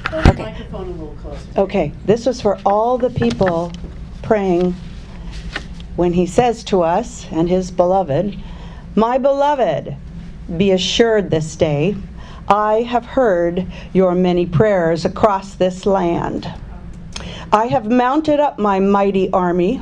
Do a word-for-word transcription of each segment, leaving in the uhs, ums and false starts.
Hold the Okay. microphone a little closer. Okay, this was for all the people praying when he says to us and his beloved, "My beloved, be assured this day, I have heard your many prayers across this land. I have mounted up my mighty army,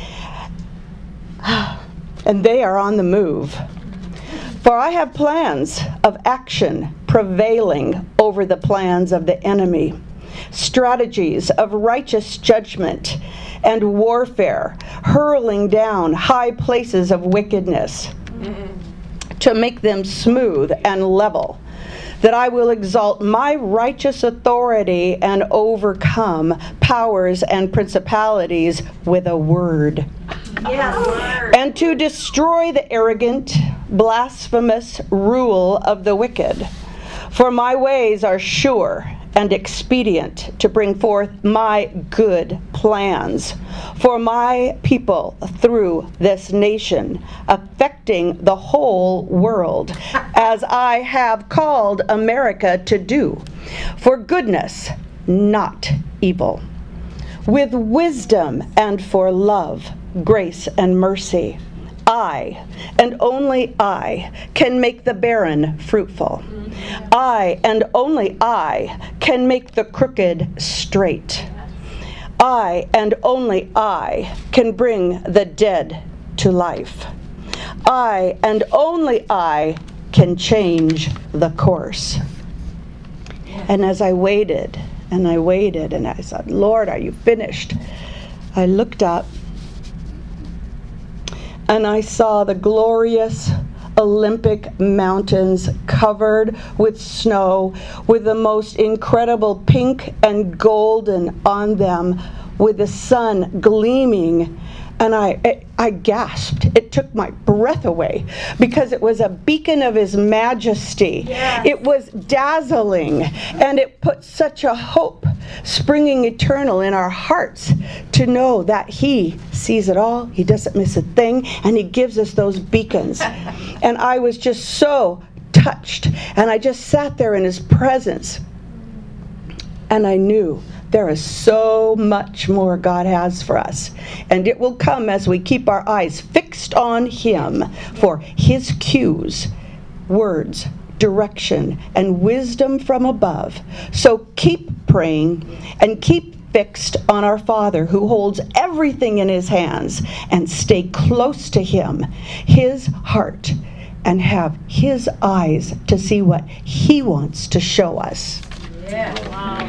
and they are on the move. For I have plans of action prevailing over the plans of the enemy, strategies of righteous judgment and warfare, hurling down high places of wickedness to make them smooth and level, that I will exalt my righteous authority and overcome powers and principalities with a word. Yes. And to destroy the arrogant, blasphemous rule of the wicked. For my ways are sure and expedient to bring forth my good plans for my people through this nation, affecting the whole world, as I have called America to do, for goodness, not evil, with wisdom and for love, grace and mercy. I, and only I, can make the barren fruitful. I, and only I, can make the crooked straight. I, and only I, can bring the dead to life. I, and only I, can change the course." And as I waited, and I waited, and I said, "Lord, are you finished?" I looked up, and I saw the glorious Olympic mountains covered with snow, with the most incredible pink and golden on them, with the sun gleaming. And I, I gasped. It took my breath away because it was a beacon of His majesty. Yes. It was dazzling, and it put such a hope, springing eternal in our hearts, to know that He sees it all, He doesn't miss a thing, and He gives us those beacons. And I was just so touched, and I just sat there in His presence, and I knew there is so much more God has for us. And it will come as we keep our eyes fixed on Him for His cues, words, direction, and wisdom from above. So keep praying and keep fixed on our Father who holds everything in His hands, and stay close to Him, His heart, and have His eyes to see what He wants to show us. Yeah. Wow.